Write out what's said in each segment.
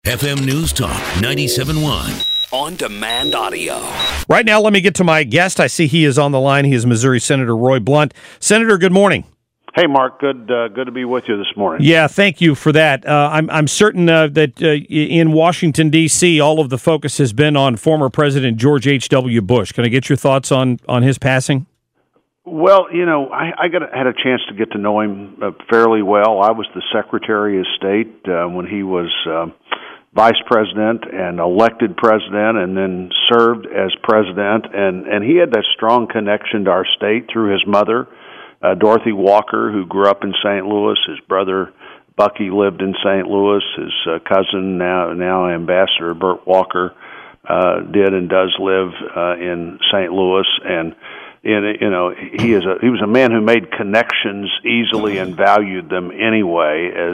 FM News Talk 97.1. On-demand audio. Right now, let me get to my guest. I see he is on the line. He is Missouri Senator Roy Blunt. Senator, good morning. Hey, Mark. Good to be with you this morning. Yeah, thank you for that. I'm certain that in Washington, D.C., all of the focus has been on former President George H.W. Bush. Can I get your thoughts on his passing? Well, I had a chance to get to know him fairly well. I was the Secretary of State when he was Vice President and elected President, and then served as President. And he had that strong connection to our state through his mother, Dorothy Walker, who grew up in St. Louis. His brother Bucky lived in St. Louis. His cousin, now Ambassador Burt Walker, did and does live in St. Louis. And he was a man who made connections easily and valued them anyway, as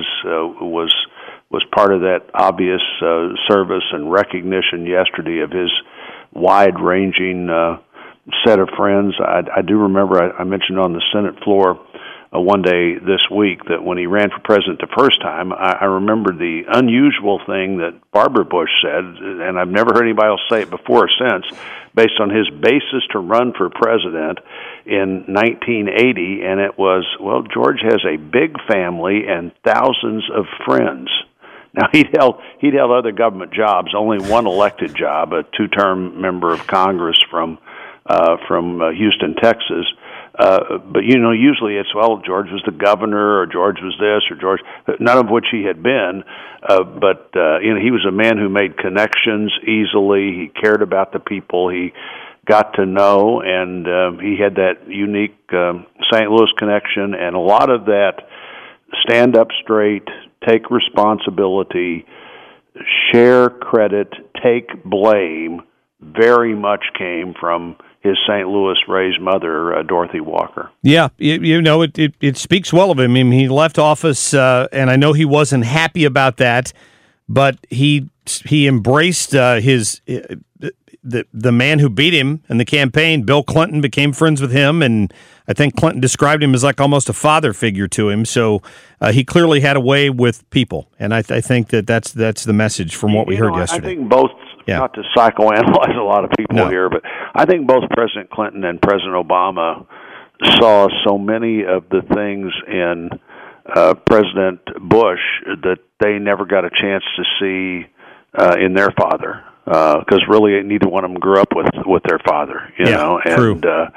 was part of that obvious service and recognition yesterday of his wide-ranging set of friends. I do remember I mentioned on the Senate floor one day this week that when he ran for president the first time, I remember the unusual thing that Barbara Bush said, and I've never heard anybody else say it before or since, based on his basis to run for president in 1980, and it was, well, George has a big family and thousands of friends. Now, he'd held other government jobs, only one elected job, a two-term member of Congress from Houston, Texas. But usually it's, well, George was the governor, or George was this, or George, none of which he had been. But he was a man who made connections easily. He cared about the people he got to know, and he had that unique St. Louis connection, and a lot of that stand up straight, take responsibility, share credit, take blame, very much came from his St. Louis raised mother, Dorothy Walker. Yeah, it speaks well of him. I mean, he left office, and I know he wasn't happy about that, but he embraced the man who beat him in the campaign. Bill Clinton became friends with him, and I think Clinton described him as like almost a father figure to him. So he clearly had a way with people, and I think that's the message from what we heard yesterday. I think both. Yeah. Not to psychoanalyze a lot of people here, but I think both President Clinton and President Obama saw so many of the things in President Bush that they never got a chance to see in their father, because really neither one of them grew up with their father, you know. And true.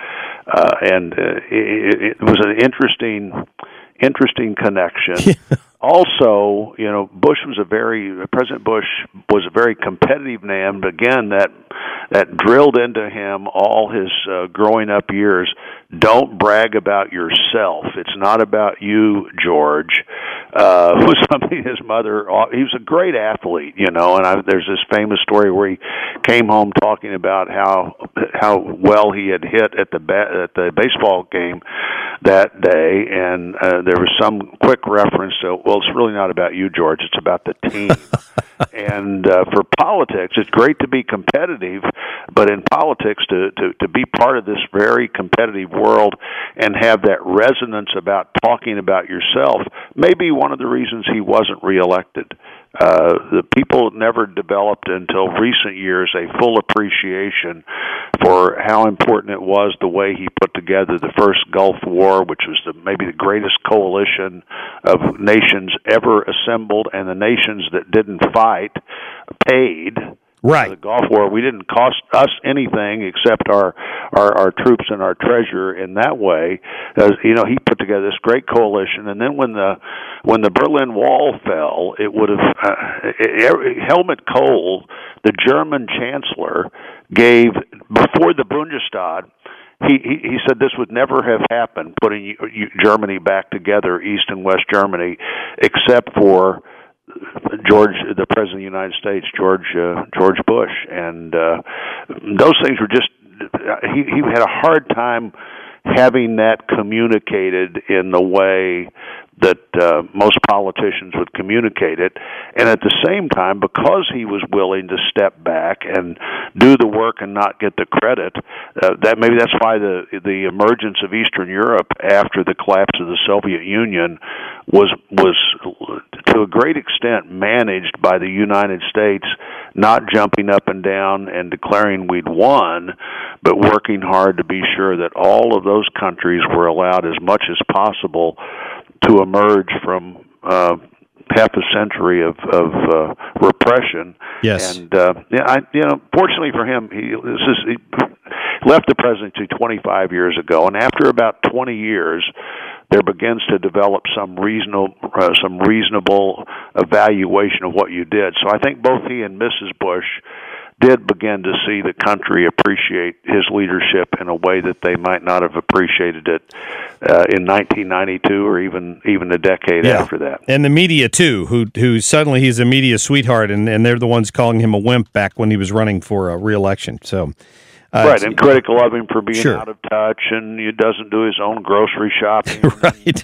It was an interesting connection. Also, President Bush was a very competitive man, but again, that drilled into him all his growing up years. Don't brag about yourself. It's not about you, George. Was something his mother. He was a great athlete, and there's this famous story where he came home talking about how well he had hit at the baseball game that day, and there was some quick reference to, well, it's really not about you, George. It's about the team. And for politics, it's great to be competitive, but in politics, to be part of this very competitive world and have that resonance about talking about yourself may be one of the reasons he wasn't reelected. The people never developed until recent years a full appreciation for how important it was the way he put together the first Gulf War, which was maybe the greatest coalition of nations ever assembled, and the nations that didn't fight paid. Right. The Gulf War, we didn't cost us anything except our troops and our treasure in that way. He put together this great coalition, and then when the Berlin Wall fell, it would have Helmut Kohl, the German chancellor, gave before the Bundestag. He said this would never have happened, putting Germany back together, East and West Germany, except for George, the President of the United States, George Bush, and those things were just. He had a hard time having that communicated in the way that most politicians would communicate it, and at the same time, because he was willing to step back and do the work and not get the credit, that's why the emergence of Eastern Europe after the collapse of the Soviet Union was to a great extent managed by the United States, not jumping up and down and declaring we'd won, but working hard to be sure that all of those countries were allowed as much as possible to emerge from half a century of repression. Yes. And fortunately for him, he left the presidency 25 years ago, and after about 20 years, there begins to develop some reasonable evaluation of what you did. So I think both he and Mrs. Bush did begin to see the country appreciate his leadership in a way that they might not have appreciated it in 1992 or even a decade after that. And the media, too, who suddenly he's a media sweetheart, and they're the ones calling him a wimp back when he was running for re-election. So, right, and critical of him for being sure. out of touch, and he doesn't do his own grocery shopping. right.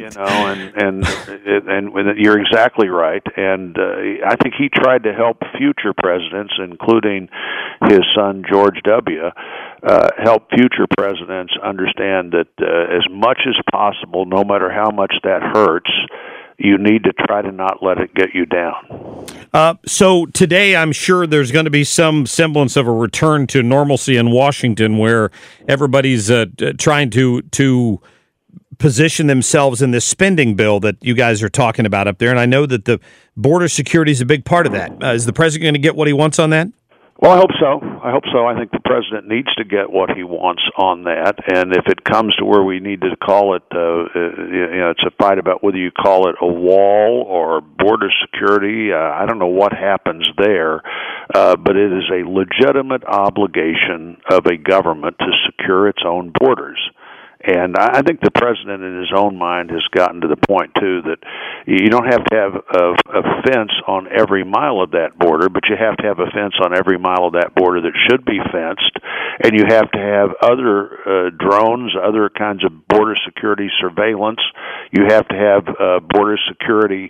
And you're exactly right. And I think he tried to help future presidents, including his son George W., help future presidents understand that as much as possible, no matter how much that hurts, you need to try to not let it get you down. So today, I'm sure there's going to be some semblance of a return to normalcy in Washington, where everybody's trying to position themselves in this spending bill that you guys are talking about up there. And I know that the border security is a big part of that. Is the president going to get what he wants on that? Well, I hope so. I think the president needs to get what he wants on that, and if it comes to where we need to call it, it's a fight about whether you call it a wall or border security. I don't know what happens there, but it is a legitimate obligation of a government to secure its own borders. And I think the president in his own mind has gotten to the point, too, that you don't have to have a fence on every mile of that border, but you have to have a fence on every mile of that border that should be fenced, and you have to have other drones, other kinds of border security surveillance. You have to have border security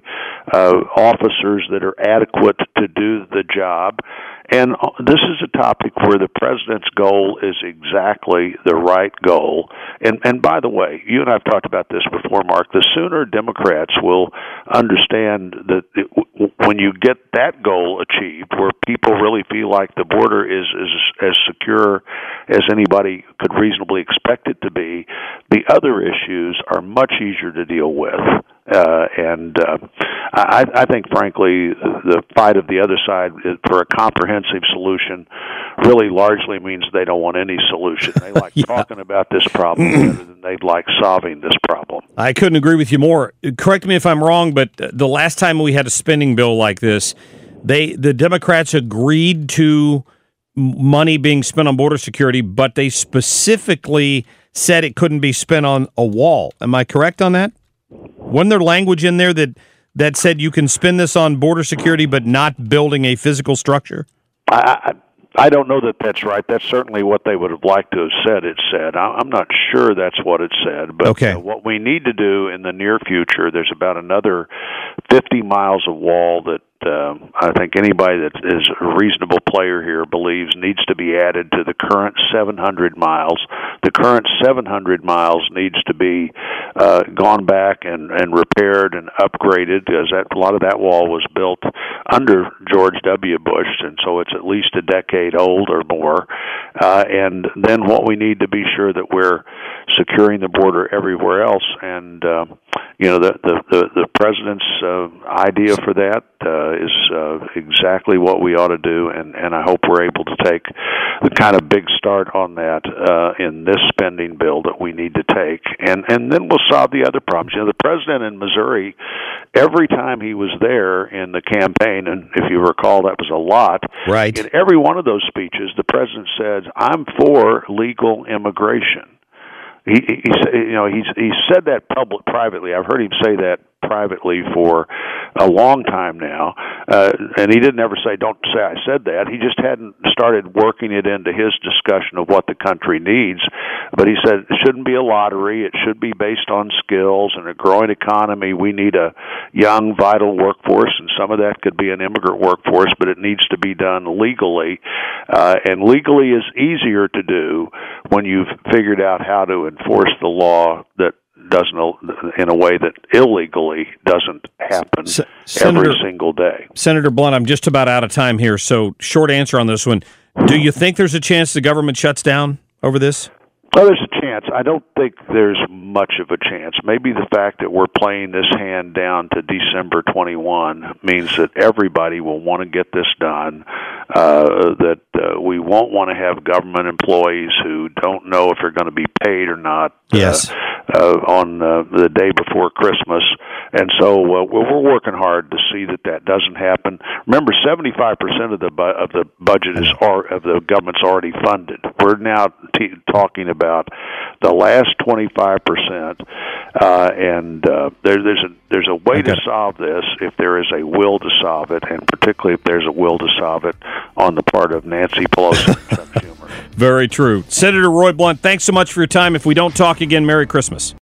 officers that are adequate to do the job. And this is a topic where the president's goal is exactly the right goal. And by the way, you and I have talked about this before, Mark. The sooner Democrats will understand that when you get that goal achieved, where people really feel like the border is as secure as anybody could reasonably expect it to be, the other issues are much easier to deal with. I think, frankly, the fight of the other side for a comprehensive solution really largely means they don't want any solution. They like talking about this problem rather than they'd like solving this problem. I couldn't agree with you more. Correct me if I'm wrong, but the last time we had a spending bill like this, the Democrats agreed to money being spent on border security, but they specifically said it couldn't be spent on a wall. Am I correct on that? Wasn't there language in there that said you can spend this on border security but not building a physical structure? I don't know that that's right. That's certainly what they would have liked to have said it said. I'm not sure that's what it said. But okay. What we need to do in the near future, there's about another 50 miles of wall that I think anybody that is a reasonable player here believes needs to be added to the current 700 miles. The current 700 miles needs to be gone back and repaired and upgraded, because a lot of that wall was built under George W. Bush, and so it's at least a decade old or more. And then what we need to be sure that we're securing the border everywhere else. And the president's idea for that is exactly what we ought to do, and I hope we're able to take the kind of big start on that in this spending bill that we need to take, and then we'll solve the other problems. The president in Missouri, every time he was there in the campaign, and if you recall, that was a lot. Right. In every one of those speeches, the president said, "I'm for legal immigration." He said that privately. I've heard him say that privately for a long time now, and he didn't ever say, "Don't say I said that." He just hadn't started working it into his discussion of what the country needs. But he said it shouldn't be a lottery. It should be based on skills and a growing economy. We need a young, vital workforce, and some of that could be an immigrant workforce, but it needs to be done legally. And legally is easier to do when you've figured out how to enforce the law that doesn't, in a way that illegally doesn't happen every single day. Senator Blunt, I'm just about out of time here, so short answer on this one. Do you think there's a chance the government shuts down over this? Well, there's a chance. I don't think there's much of a chance. Maybe the fact that we're playing this hand down to December 21 means that everybody will want to get this done, that we won't want to have government employees who don't know if they're going to be paid or not. Yes. On the day before Christmas, and so we're working hard to see that doesn't happen. Remember, 75% of the budget of the government's already funded. We're now talking about the last 25%, and there's a way to solve this if there is a will to solve it, and particularly if there's a will to solve it on the part of Nancy Pelosi and Chuck Schumer. Very true. Senator Roy Blunt, thanks so much for your time. If we don't talk again, Merry Christmas.